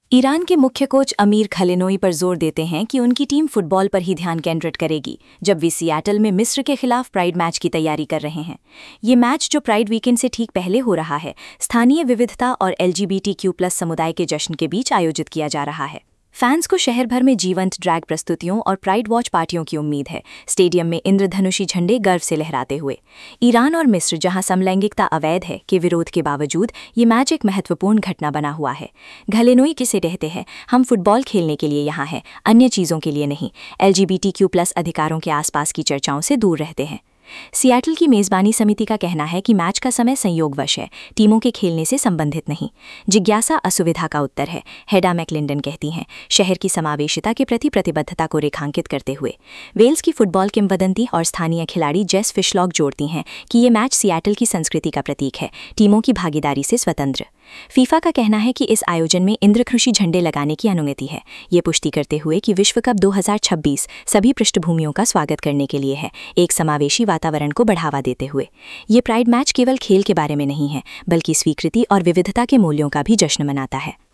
Iran के मुख्य coach अमीर खलेनोई पर जोर देते हैं कि उनकी टीम फुटबॉल पर ही ध्यान केंद्रित करेगी जब वे सियाटल में मिस्र के खिलाफ प्राइड मैच की तैयारी कर रहे हैं। ये मैच जो प्राइड वीकेंड से ठीक पहले हो रहा है, स्थानीय विविधता और LGBTQ+ समुदाय के जश्न के बीच आयोजित किया जा रहा है। फैंस को शहर भर में जीवंत ड्रैग प्रस्तुतियों और प्राइड वॉच पार्टियों की उम्मीद है, स्टेडियम में इंद्रधनुषी झंडे गर्व से लहराते हुए। ईरान और मिस्र, जहां समलैंगिकता अवैध है, के विरोध के बावजूद ये मैच एक महत्वपूर्ण घटना बना हुआ है। खलेनोई किसे कहते हैं, हम फुटबॉल खेलने के लिए यहाँ हैं, अन्य चीज़ों के लिए नहीं। LGBTQ+ अधिकारों के आसपास की चर्चाओं से दूर रहते हैं। सियाटल की मेज़बानी समिति का कहना है कि मैच का समय संयोगवश है, टीमों के खेलने से संबंधित नहीं। जिज्ञासा असुविधा का उत्तर है, हेडा मैकलिंडन कहती हैं, शहर की समावेशिता के प्रति प्रतिबद्धता को रेखांकित करते हुए। वेल्स की फुटबॉल किंवदंती और स्थानीय खिलाड़ी जेस फिशलॉक जोड़ती हैं कि ये मैच सियाटल की संस्कृति का प्रतीक है, टीमों की भागीदारी से स्वतंत्र। फीफा का कहना है कि इस आयोजन में इंद्रधनुषी झंडे लगाने की अनुमति है, ये पुष्टि करते हुए कि विश्व कप 2026 सभी पृष्ठभूमियों का स्वागत करने के लिए है, एक समावेशी वातावरण को बढ़ावा देते हुए। ये प्राइड मैच केवल खेल के बारे में नहीं है, बल्कि स्वीकृति और विविधता के मूल्यों का भी जश्न मनाता है।